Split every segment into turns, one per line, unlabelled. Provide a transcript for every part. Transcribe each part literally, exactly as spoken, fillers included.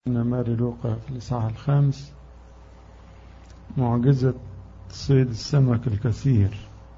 ماري لوقا في الإصحاح الخامس معجزة صيد السمك الكثير.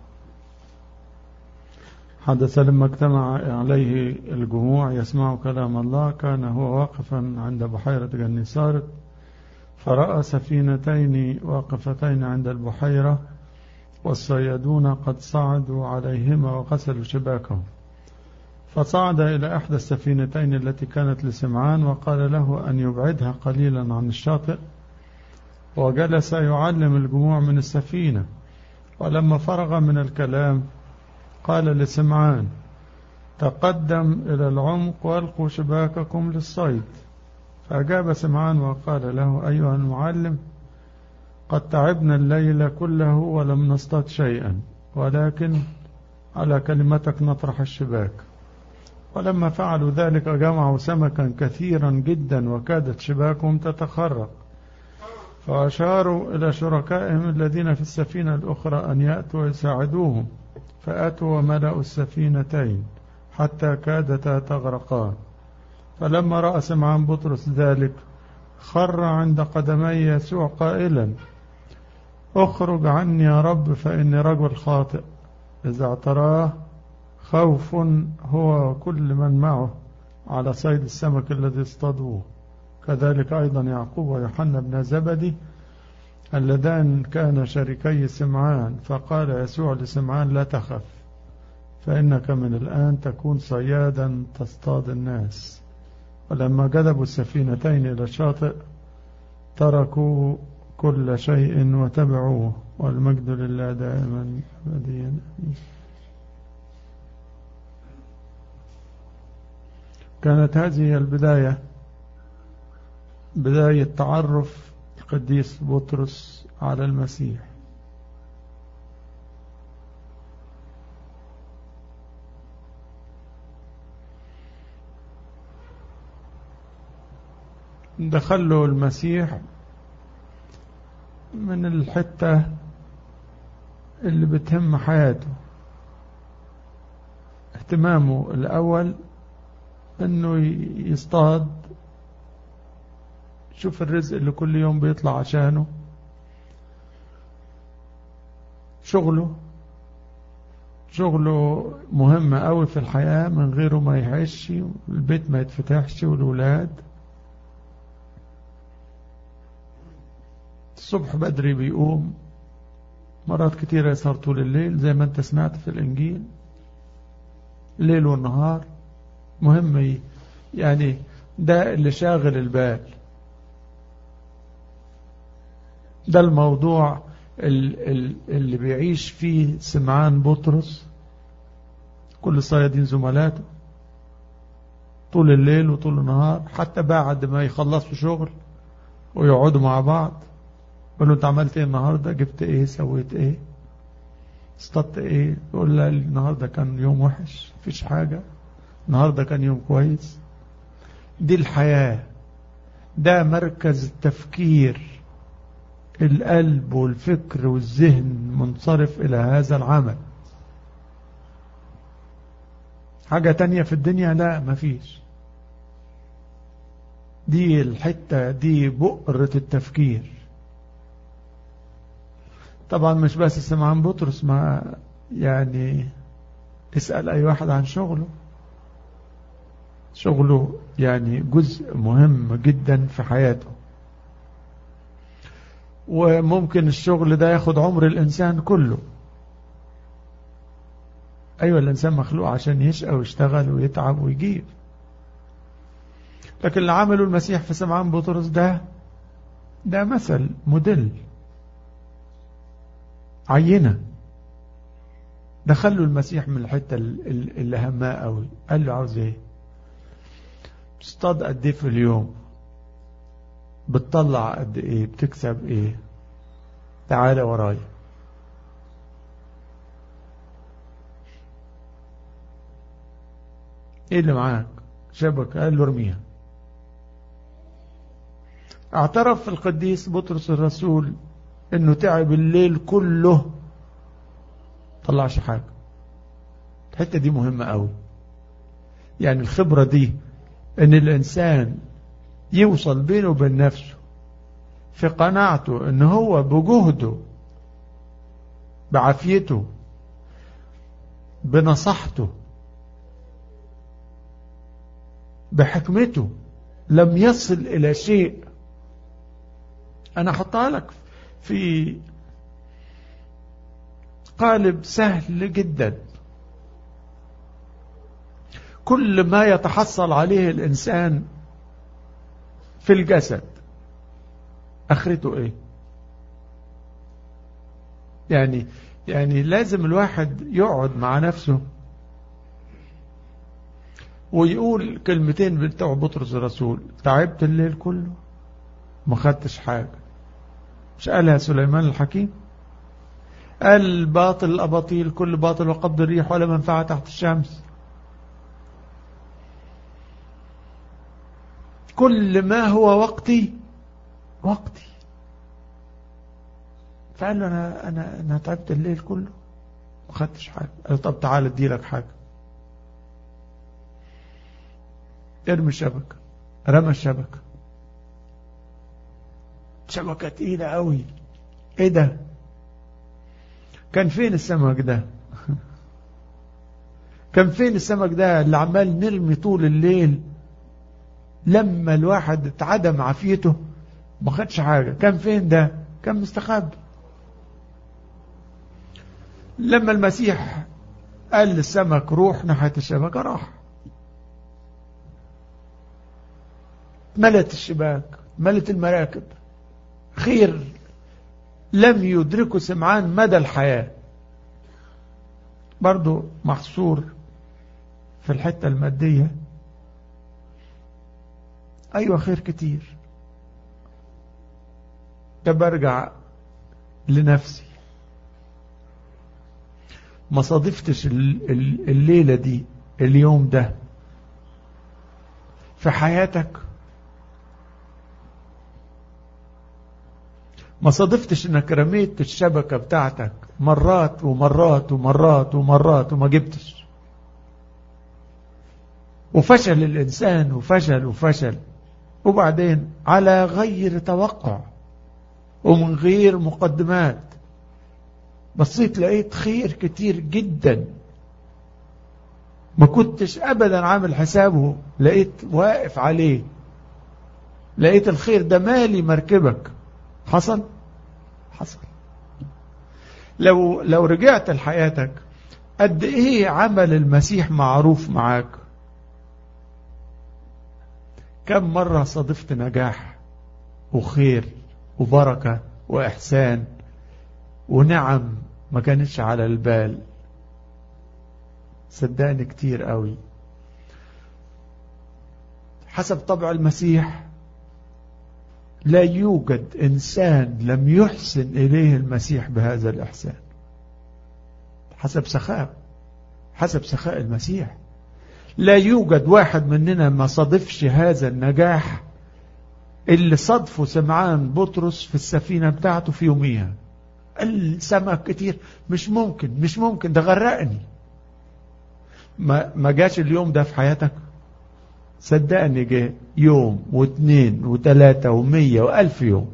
حدث لما اجتمع عليه الجموع يسمع كلام الله، كان هو واقفا عند بحيرة جنيسارت، فرأى سفينتين واقفتين عند البحيرة، والصيادون قد صعدوا عليهما وغسلوا شباكهم. فصعد إلى إحدى السفينتين التي كانت لسمعان، وقال له أن يبعدها قليلا عن الشاطئ، وجلس يعلم الجموع من السفينة. ولما فرغ من الكلام قال لسمعان: تقدم إلى العمق والقوا شباككم للصيد. فأجاب سمعان وقال له: أيها المعلم، قد تعبنا الليل كله ولم نصطاد شيئا، ولكن على كلمتك نطرح الشباك. ولما فعلوا ذلك جمعوا سمكا كثيرا جدا، وكادت شباكهم تتخرق. فأشاروا إلى شركائهم الذين في السفينة الأخرى أن يأتوا ويساعدوهم، فأتوا وملأوا السفينتين حتى كادتا تغرقان. فلما رأى سمعان بطرس ذلك خر عند قدمي يسوع قائلا: اخرج عني يا رب، فإني رجل خاطئ. إذا اعتراه خوف هو وكل من معه على صيد السمك الذي اصطادوه. كذلك أيضا يعقوب ويوحنا بن زبدي اللذان كان شريكي سمعان. فقال يسوع لسمعان: لا تخف، فإنك من الآن تكون صيادا تصطاد الناس. ولما جذبوا السفينتين إلى الشاطئ تركوا كل شيء وتبعوه، والمجد لله دائما أبديا. كانت هذه البداية بداية تعرف القديس بطرس على المسيح. دخله المسيح من الحتة اللي بتهم حياته. اهتمامه الأول انه يصطاد، شوف الرزق اللي كل يوم بيطلع عشانه، شغله شغله مهم قوي في الحياة، من غيره ما يعيش، البيت ما يتفتحش، والولاد. الصبح بدري بيقوم، مرات كتيرة يسهر طول الليل زي ما انت سمعت في الإنجيل، الليل والنهار مهم. يعني ده اللي شاغل البال، ده الموضوع اللي بيعيش فيه سمعان بطرس. كل الصيادين زملاته طول الليل وطول النهار، حتى بعد ما يخلصوا شغل ويقعدوا مع بعض يقولوا: انت عملت ايه النهارده؟ جبت ايه؟ سويت ايه؟ اصطدت ايه؟ يقول لا، النهارده كان يوم وحش، مفيش حاجة، النهارده كان يوم كويس. دي الحياة، ده مركز التفكير، القلب والفكر والذهن منصرف إلى هذا العمل. حاجة تانية في الدنيا لا، مفيش. دي الحتة دي بؤرة التفكير. طبعا مش بس سمعان بطرس، ما يعني اسأل أي واحد عن شغله. شغله يعني جزء مهم جدا في حياته، وممكن الشغل ده ياخد عمر الإنسان كله. أيوة، الإنسان مخلوق عشان يشقى ويشتغل ويتعب ويجيب، لكن اللي عمله المسيح في سمعان بطرس ده ده مثل موديل، عينة. دخله المسيح من الحتة اللي هماه قوي. قال له: عاوز ايه؟ تصطاد قد ايه في اليوم؟ بتطلع قد ايه؟ بتكسب ايه؟ تعالى ورايا. ايه اللي معاك؟ شبكة. قال له: ارميها. اعترف القديس بطرس الرسول انه تعب الليل كله، طلعش حاجة. الحتة دي مهمة قوي، يعني الخبرة دي، ان الانسان يوصل بينه وبين نفسه في قناعته ان هو بجهده بعافيته بنصحته بحكمته لم يصل إلى شيء. أنا أحطها لك في قالب سهل جدا. كل ما يتحصل عليه الإنسان في الجسد آخرته إيه؟ يعني يعني لازم الواحد يقعد مع نفسه ويقول كلمتين بتوع بطرس الرسول: تعبت الليل كله ما خدتش حاجة. مش قالها سليمان الحكيم؟ قال: باطل الأباطيل كل باطل وقبض الريح ولا منفعة تحت الشمس. كل ما هو وقتي وقتي. فقال له: أنا, أنا, أنا تعبت الليل كله ما خدتش حاجة. قال: طب تعال ادي لك حاجة. ارمي الشبكة. رمى الشبكة. شبكة تقيلة قوي. ايه ده؟ كان فين السمك ده؟ كان فين السمك ده اللي عمال نرمي طول الليل؟ لما الواحد اتعدم عافيته ما خدش حاجة. كان فين ده؟ كان مستخبي. لما المسيح قال للسمك روح ناحية الشبكة راح. ملت الشباك، ملت المراكب. خير لم يدركه سمعان مدى الحياة. برضو محصور في الحتة المادية. أيوة خير كتير. طب أرجع لنفسي. ما صادفتش الليلة دي اليوم ده في حياتك؟ ما صادفتش انك رميت الشبكة بتاعتك مرات ومرات ومرات ومرات وما جبتش؟ وفشل الإنسان وفشل وفشل، وبعدين على غير توقع ومن غير مقدمات بصيت لقيت خير كتير جدا ما كنتش أبدا عامل حسابه، لقيت واقف عليه، لقيت الخير ده مالي مركبك. حصل؟ حصل. لو لو رجعت لحياتك قد ايه عمل المسيح معروف معاك؟ كم مرة صادفت نجاح وخير وبركة وإحسان ونعم ما كانتش على البال؟ صدقني كتير قوي. حسب طبع المسيح لا يوجد إنسان لم يحسن إليه المسيح بهذا الإحسان. حسب سخاء حسب سخاء المسيح لا يوجد واحد مننا ما صادفش هذا النجاح اللي صادفه سمعان بطرس في السفينة بتاعته في يوميها. السمك كتير، مش ممكن مش ممكن ده غرقني. ما, ما جاش اليوم ده في حياتك؟ صدقني جاء يوم واثنين وثلاثة ومية وألف يوم.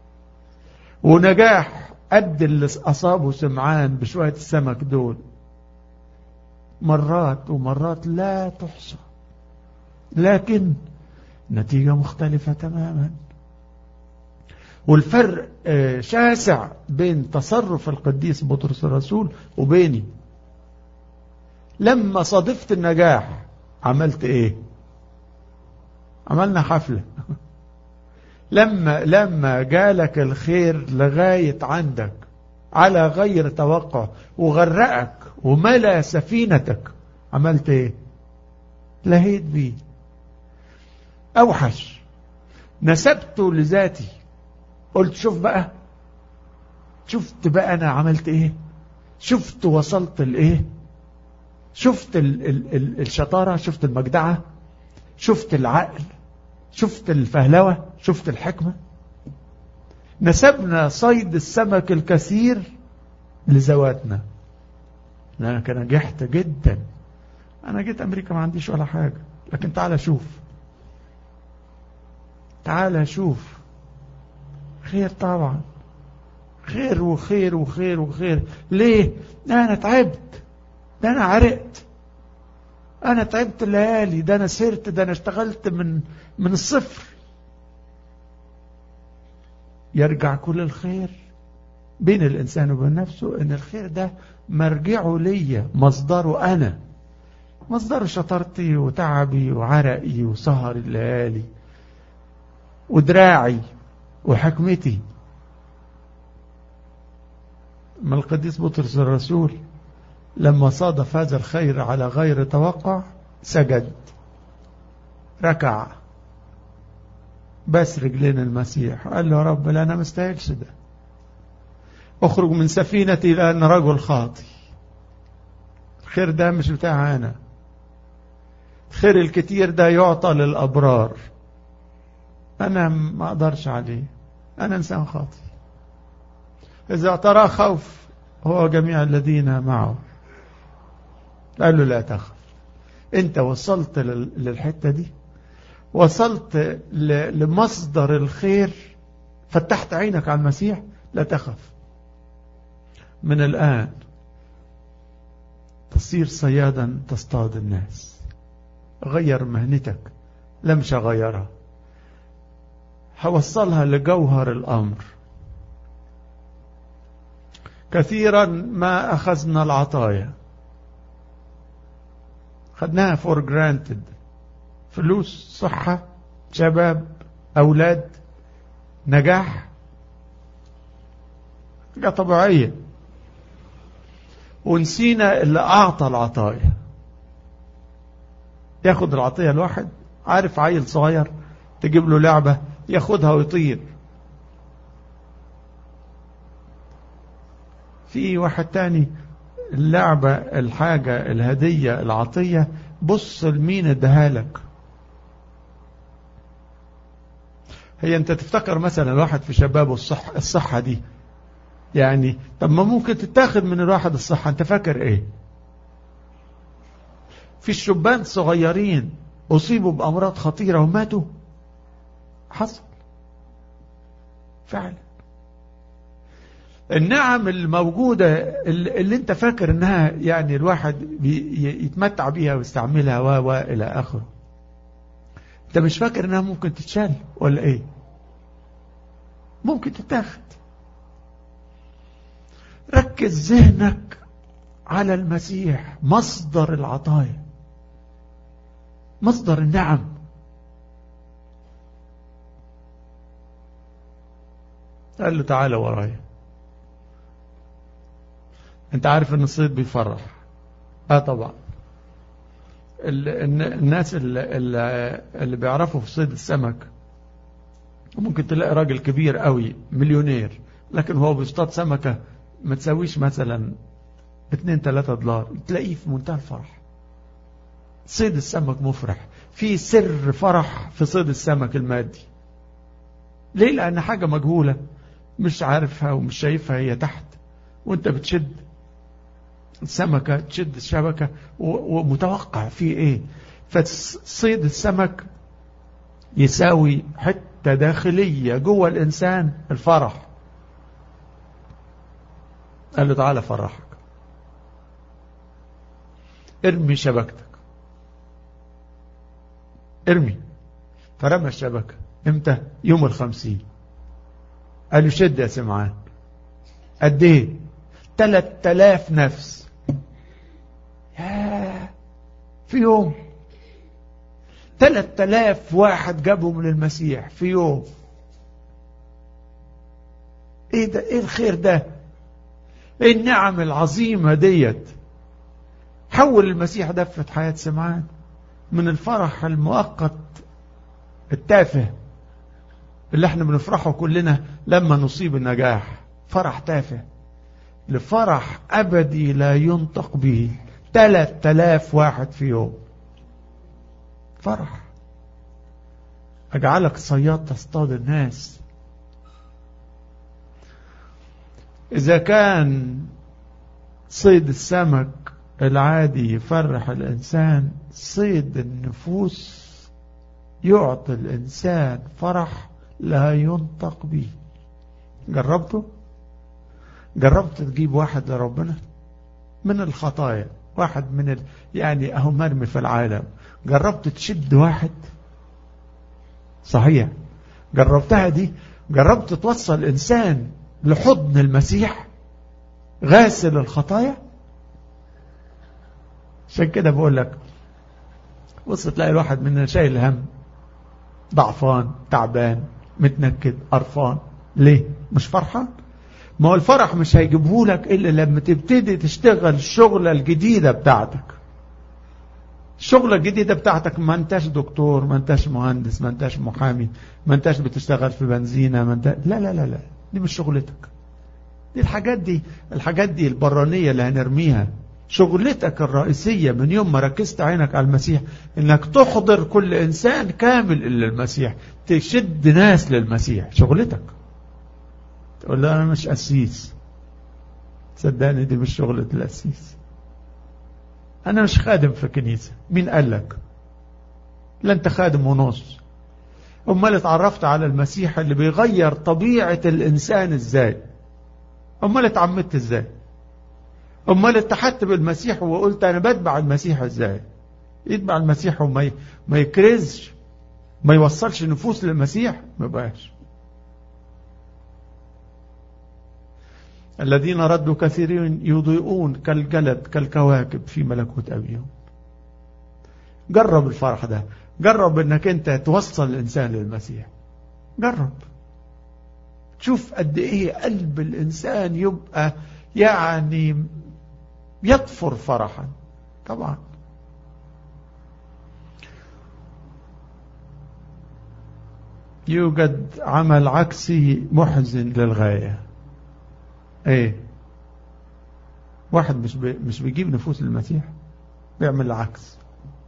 ونجاح قد اللي أصابه سمعان بشوية السمك دول مرات ومرات لا تحصى، لكن نتيجة مختلفة تماما. والفرق شاسع بين تصرف القديس بطرس الرسول وبيني. لما صادفت النجاح عملت ايه؟ عملنا حفلة. لما لما جالك الخير لغاية عندك على غير توقع وغرقك وملا سفينتك عملت ايه؟ لهيت بيه. اوحش نسبته لذاتي. قلت شوف بقى، شفت بقى انا عملت ايه، شفت وصلت لايه، شفت ال ال ال الشطارة، شفت المجدعة، شفت العقل، شفت الفهلوة، شفت الحكمة. نسبنا صيد السمك الكثير لذواتنا. أنا كان نجحت جدا، أنا جيت أمريكا ما عنديش ولا حاجة، لكن تعال شوف تعال شوف خير، طبعا خير وخير وخير وخير. ليه؟ ده أنا تعبت، ده أنا عرقت، أنا تعبت الليالي، ده أنا سرت، ده أنا اشتغلت من من الصفر. يرجع كل الخير بين الإنسان وبين نفسه، إن الخير ده مرجعه ليا، مصدره أنا، مصدر شطارتي وتعبي وعرقي وسهر الليالي ودراعي وحكمتي. ما القديس بطرس الرسول لما صادف هذا الخير على غير توقع سجد، ركع، بس رجلين المسيح، قال له يا رب لا أنا مستاهلش ده، أخرج من سفينتي لأن رجل خاطي. الخير ده مش بتاع أنا، الخير الكتير ده يعطى للأبرار، أنا ما أقدرش عليه، أنا إنسان خاطي. إذا ترى خوف هو جميع الذين معه. قال له لا تخف. أنت وصلت للحتة دي، وصلت لمصدر الخير، فتحت عينك على المسيح، لا تخف. من الآن تصير صيادا تصطاد الناس. غير مهنتك، لا مش هغيرها، هوصلها لجوهر الأمر. كثيرا ما أخذنا العطايا، خدناها for granted، فلوس، صحة، شباب، أولاد، نجاح، حاجة طبيعية، ونسينا اللي أعطى العطايا. ياخد العطية الواحد، عارف عيل صغير تجيب له لعبة ياخدها ويطير. في واحد تاني اللعبة، الحاجة، الهدية، العطية، بص لمين اداها لك. هي انت تفتكر مثلا الواحد في شبابه الصحة, الصحة دي يعني، طب ما ممكن تتاخد من الواحد الصحة، انت فاكر ايه؟ في الشبان صغيرين أصيبوا بأمراض خطيرة وماتوا، حصل فعلا. النعم الموجودة اللي انت فاكر انها يعني الواحد يتمتع بيها ويستعملها و و الى اخره، انت مش فاكر انها ممكن تتشال ولا ايه؟ ممكن تتاخد. ركز ذهنك على المسيح، مصدر العطايا، مصدر النعم. قال له تعالى ورايا. انت عارف ان الصيد بيفرح؟ اه طبعا. الناس اللي, اللي بيعرفوا في صيد السمك، ممكن تلاقي راجل كبير قوي مليونير، لكن هو بيصطاد سمكة ما تساويش مثلا اتنين تلاتة دولار، تلاقيه في منتهى الفرح. صيد السمك مفرح، في سر فرح في صيد السمك المادي. ليه؟ لأن حاجة مجهولة، مش عارفها ومش شايفها، هي تحت، وانت بتشد السمكة، تشد الشبكة ومتوقع فيه ايه. فصيد السمك يساوي حتة داخلية جوه الإنسان، الفرح. قال له تعالى فرحك، ارمي شبكتك، ارمي. فرمى الشبكة. امتى؟ يوم الخمسين. قال له شد يا سمعان. قد ايه؟ تلات تلاف نفس. ياه، في يوم تلات تلاف واحد جابهم للمسيح في يوم. ايه ده؟ ايه الخير ده؟ ايه النعم العظيمة ديت؟ حول المسيح دفة حياة سمعان من الفرح المؤقت التافه اللي احنا بنفرحه كلنا لما نصيب النجاح، فرح تافه، لفرح أبدي لا ينطق به. تلات تلاف واحد في يوم. فرح. أجعلك صياد تصطاد الناس. إذا كان صيد السمك العادي يفرح الإنسان، صيد النفوس يعطي الإنسان فرح لا ينطق به. جربته؟ جربت تجيب واحد لربنا من الخطايا، واحد من ال... يعني أهو مرمي في العالم، جربت تشد واحد؟ صحيح جربتها دي؟ جربت توصل إنسان لحضن المسيح غاسل الخطايا؟ عشان كده بقول لك بص تلاقي الواحد مننا شايل هم، ضعفان، تعبان، متنكد، قرفان. ليه؟ مش فرحان؟ ما هو الفرح مش هيجيبه لك إلا لما تبتدي تشتغل الشغلة الجديدة بتاعتك. الشغلة الجديدة بتاعتك ما انتش دكتور، ما انتش مهندس، ما انتش محامي، ما انتش بتشتغل في بنزينة، ما انت... لا لا لا لا، دي مش شغلتك. دي الحاجات دي الحاجات دي البرانية اللي هنرميها. شغلتك الرئيسية من يوم ما ركزت عينك على المسيح انك تحضر كل انسان كامل الى المسيح، تشد ناس للمسيح. شغلتك. تقول له انا مش قسيس، صدقني دي مش شغلة القسيس. انا مش خادم في كنيسة، مين قال لك؟ لا انت خادم ونص. امال اتعرفت على المسيح اللي بيغير طبيعة الانسان ازاي؟ امال اتعمدت ازاي؟ امال اتحدت بالمسيح وقلت انا بتبع المسيح ازاي؟ يتبع المسيح وما ما يكرزش، ما يوصلش نفوس للمسيح، ما بقاش. الذين ردوا كثيرين يضيئون كالجلد كالكواكب في ملكوت أبيهم. جرب الفرح ده، جرب انك انت توصل الانسان للمسيح. جرب تشوف قد ايه قلب الانسان يبقى يعني يطفر فرحا. طبعا يوجد عمل عكسي محزن للغاية. ايه؟ واحد مش بي مش بيجيب نفوس للمسيح، بيعمل العكس.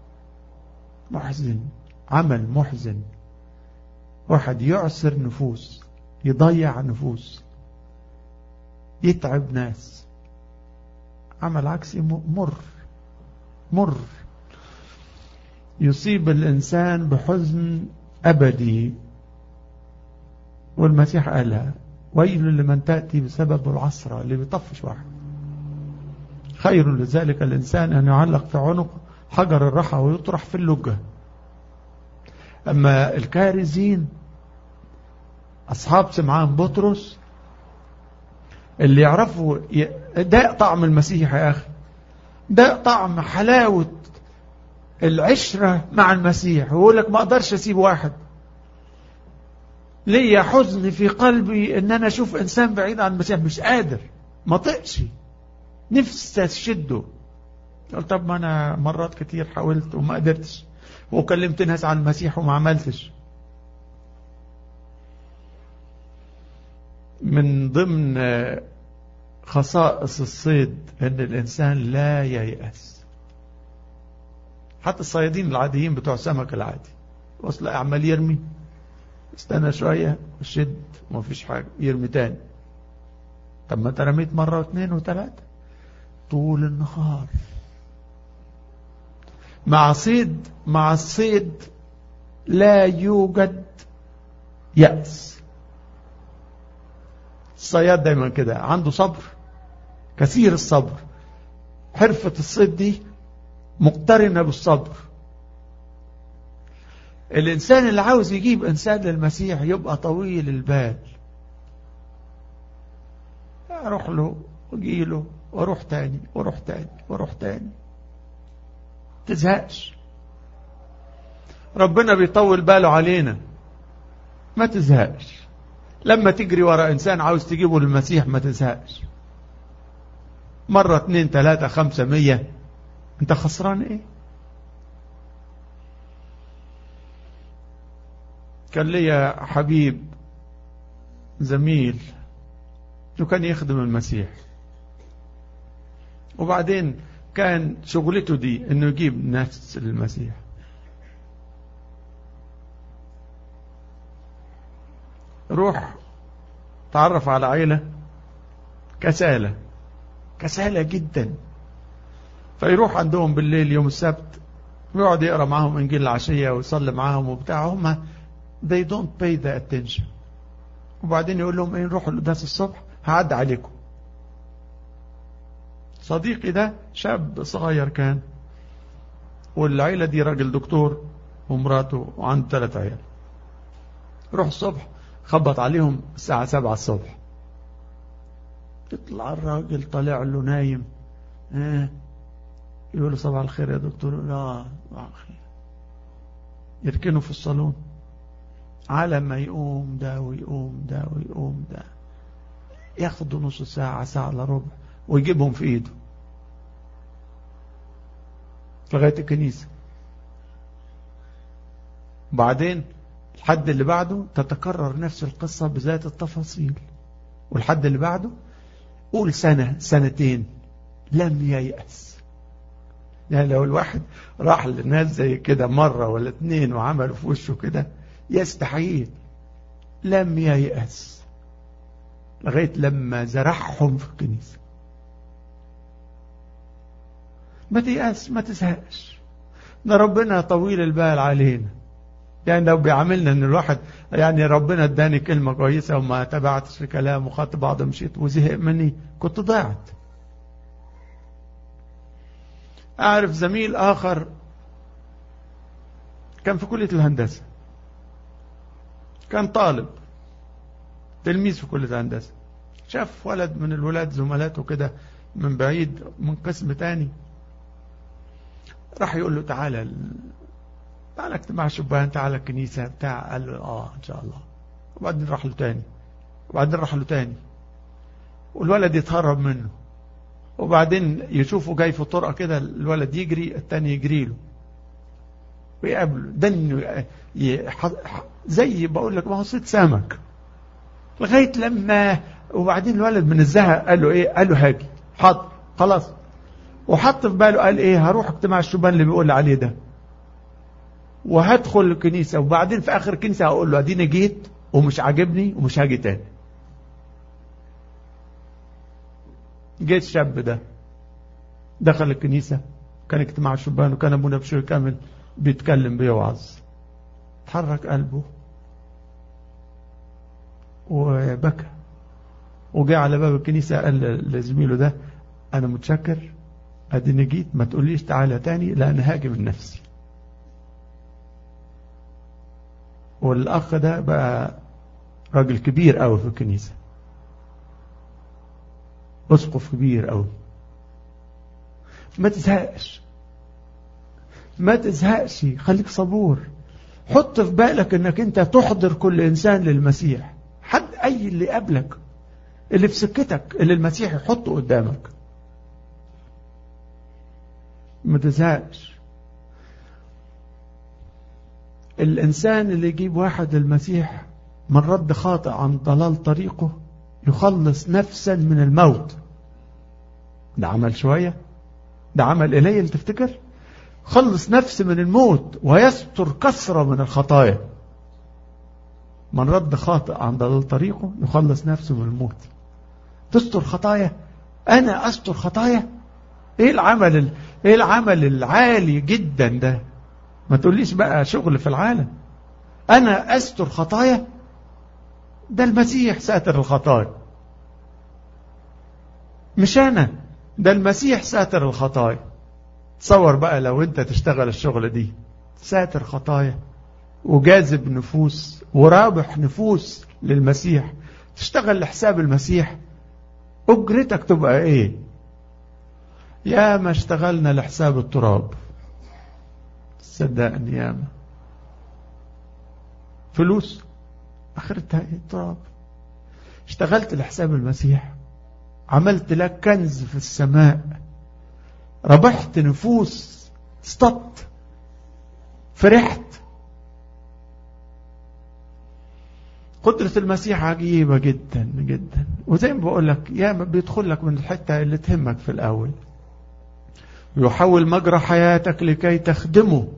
محزن، عمل محزن. واحد يعسر نفوس، يضيع نفوس، يتعب ناس. عمل عكسي مر مر يصيب الإنسان بحزن أبدي. والمسيح قالها: ويل لمن تأتي بسبب العصرة، اللي بيطفش واحد. خير لذلك الإنسان أن يعلق في عنق حجر الرحى ويطرح في اللجة. أما الكارزين أصحاب سمعان بطرس اللي يعرفوا ده طعم المسيح يا أخي، ده طعم حلاوة العشرة مع المسيح، ويقول لك ما أقدرش أسيب واحد، ليه حزن في قلبي ان انا اشوف انسان بعيد عن المسيح، مش قادر، ما طقش، نفسي اشده. قلت طب ما انا مرات كتير حاولت وما قدرتش، وكلمت ناس عن المسيح وما عملتش. من ضمن خصائص الصيد ان الانسان لا ييأس. حتى الصيادين العاديين بتوع السمك العادي وصل اعمال يرمي، استنى شوية وشد وما فيش حاجة، يرمي تاني. طب ما انت رميت مرة واثنين وثلاثة طول النهار. مع صيد مع الصيد لا يوجد يأس. الصياد دايما كده عنده صبر، كثير الصبر. حرفة الصيد دي مقترنة بالصبر. الإنسان اللي عاوز يجيب إنسان للمسيح يبقى طويل البال. أروح له وأجي له وأروح تاني وأروح تاني وأروح تاني، تزهقش. ربنا بيطول باله علينا، ما تزهقش. لما تجري ورا إنسان عاوز تجيبه للمسيح ما تزهقش. مرة اتنين تلاتة خمسة مية، انت خسران ايه؟ كان لي حبيب زميل وكان يخدم المسيح، وبعدين كان شغلته دي انه يجيب ناس للمسيح. روح تعرف على عيلة كسالة كسالة جدا، فيروح عندهم بالليل يوم السبت ويقعد يقرأ معهم إنجيل العشية ويصلي معهم وبتاع، هم they don't pay the attention. وبعدين يقول لهم ايه، نروحوا القداس الصبح هعد عليكم. صديقي ده شاب صغير كان، والعيلة دي راجل دكتور ومراته وعنده ثلاث عيال. روح الصبح خبط عليهم الساعة سبعة الصبح، يطلع الراجل طالع له نايم، اه يقول له صباح الخير يا دكتور، لا صباح الخير، يركنه في الصالون على ما يقوم ده ويقوم ده ويقوم ده، ياخدوا نص ساعة ساعة الا ربع ويجيبهم في ايده لغاية الكنيسة. بعدين الحد اللي بعده تتكرر نفس القصة بذات التفاصيل، والحد اللي بعده قول سنة سنتين لم ييأس. يعني لو الواحد راح للناس زي كده مرة ولا اتنين وعملوا في وشه كده يستحيل، لم ييأس لغاية لما زرعهم في الكنيسة. ما تيأس، ما تزهقش، ده ربنا طويل البال علينا. يعني لو بيعملنا ان الواحد يعني ربنا اداني كلمة كويسة وما تبعتش في كلام وخدت بعض مشيت وزهق مني كنت ضاعت. اعرف زميل اخر كان في كلية الهندسة، كان طالب تلميذ في كلية الهندسة، شاف ولد من الولاد زملاته كده من بعيد من قسم تاني، راح يقول له تعالى تعالى اجتماع شبان، تعالى الكنيسة بتاع، قال له اه ان شاء الله. وبعدين راح له تاني، وبعدين راح له تاني، والولد يتهرب منه، وبعدين يشوفه جاي في الطرقة كده الولد يجري التاني يجري له ويقابله، دنه زي بقول لك ما هو صيد سمك، لغاية لما وبعدين الولد من الزهق قال له ايه، قال له هاجي حاضر خلاص، وحط في باله قال ايه، هروح اجتماع الشبان اللي بيقول عليه ده وهدخل الكنيسة، وبعدين في اخر الكنيسة هقول له اديني جيت ومش عاجبني ومش هاجي تاني. جيت الشاب ده دخل الكنيسة، كان اجتماع الشبان وكان ابونا بشوي كامل بيتكلم بيوعظ، تحرك قلبه وبكى، وجاء على باب الكنيسة قال لزميله ده انا متشكر اديني جيت، ما تقوليش تعالى تاني لان هاجي من نفسي. والاخ ده بقى راجل كبير قوي في الكنيسة، اسقف كبير قوي. ما تزهقش، ما تزهقش، خليك صبور، حط في بالك انك انت تحضر كل انسان للمسيح، حد اي اللي قبلك اللي في سكتك اللي المسيح يحطه قدامك. ما تزهقش. الانسان اللي يجيب واحد للمسيح من رد خاطئ عن ضلال طريقه يخلص نفسا من الموت. ده عمل شوية، ده عمل قليل تفتكر؟ خلص نفس من الموت ويستر كثرة من الخطايا. من رد خاطئ عن ضلال طريقه يخلص نفسه من الموت. تستر خطايا، انا استر خطايا؟ ايه العمل ال... ايه العمل العالي جدا ده؟ ما تقوليش بقى شغل في العالم. انا استر خطايا؟ ده المسيح ساتر الخطايا، مش انا، ده المسيح ساتر الخطايا. تصور بقى لو انت تشتغل الشغل دي، ساتر خطايا وجاذب نفوس ورابح نفوس للمسيح، تشتغل لحساب المسيح، اجرتك تبقى ايه؟ يا ما اشتغلنا لحساب التراب، صدقني ياما فلوس اخرتها ايه؟ التراب. اشتغلت لحساب المسيح، عملت لك كنز في السماء، ربحت نفوس، اصطدت، فرحت. قدرة المسيح عجيبة جدا جدا. وزي ما بقول لك يا ما بيدخل لك من الحتة اللي تهمك في الأول، يحول مجرى حياتك لكي تخدمه.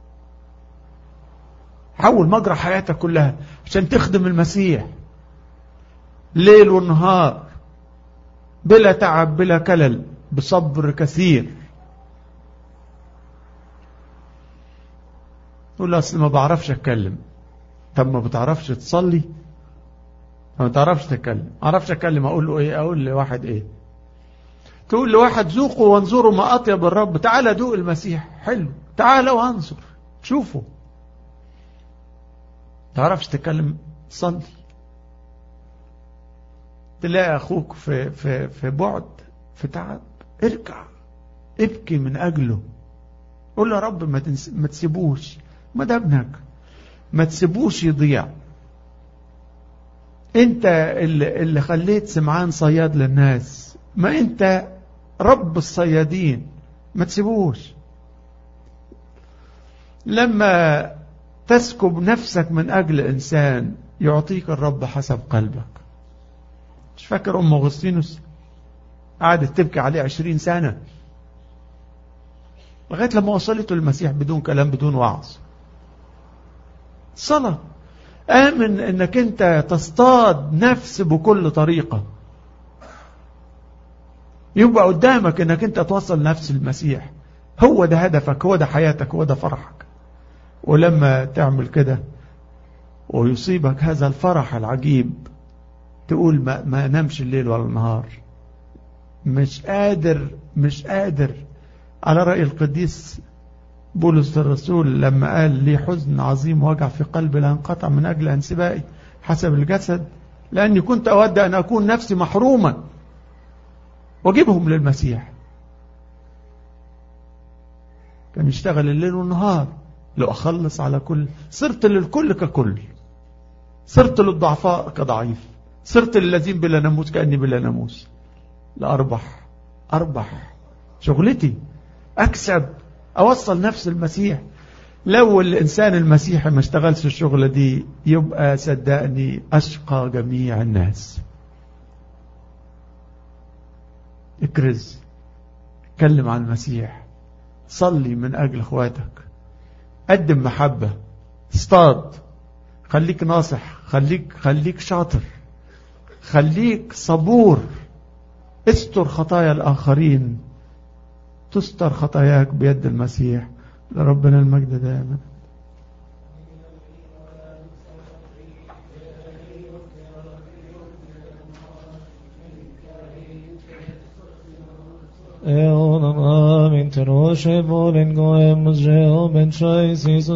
حول مجرى حياتك كلها عشان تخدم المسيح ليل ونهار بلا تعب بلا كلل بصبر كثير. تقول له أصل ما بعرفش أتكلم. طب ما بتعرفش تصلي؟ ما بتعرفش تتكلم. ما أعرفش أتكلم أقول له إيه؟ أقول لواحد إيه؟ تقول لواحد ذوقوا وانظروا ما أطيب الرب. تعال دوق المسيح حلو، تعال وانظر شوفوا. تعرفش تتكلم؟ صلي. تلاقي أخوك في, في, في بعد، في تعب، ارجع ابكي من أجله. قول له يا رب ما, ما تسيبوش، ما ده ابنك، ما تسيبوش يضيع. انت اللي, اللي خليت سمعان صياد للناس، ما انت رب الصيادين، ما تسيبوش. لما تسكب نفسك من أجل إنسان يعطيك الرب حسب قلبك. مش فاكر أم أغسطينوس قعدت تبكي عليه عشرين سنة لغاية لما وصلته المسيح بدون كلام بدون وعظ. صلاة. آمن أنك أنت تصطاد نفس بكل طريقة، يبقى قدامك أنك أنت توصل نفس المسيح. هو ده هدفك، هو ده حياتك، هو ده فرحك. ولما تعمل كده ويصيبك هذا الفرح العجيب، تقول ما, ما نمشي الليل ولا النهار، مش قادر مش قادر على رأي القديس بولس الرسول لما قال لي حزن عظيم وجع في قلبي لا انقطع من أجل انسبائي حسب الجسد، لأني كنت أود أن أكون نفسي محروما وأجيبهم للمسيح. كان يشتغل الليل والنهار لو أخلص على كل. صرت للكل ككل، صرت للضعفاء كضعيف، صرت للذين بلا ناموس كأني بلا ناموس. لأربح أربح شغلتي أكسب أوصل نفس المسيح. لو الإنسان المسيحي ما اشتغلش الشغلة دي يبقى صدقني أشقى جميع الناس. اكرز، اتكلم عن المسيح، صلي من أجل اخواتك، قدم محبة، اصطاد، خليك ناصح، خليك خليك شاطر، خليك صبور، استر خطايا الآخرين، تستر خطاياك بيد المسيح. لربنا المجد دائما.
Eon am amin tenoshe volen goem muzreo ben shai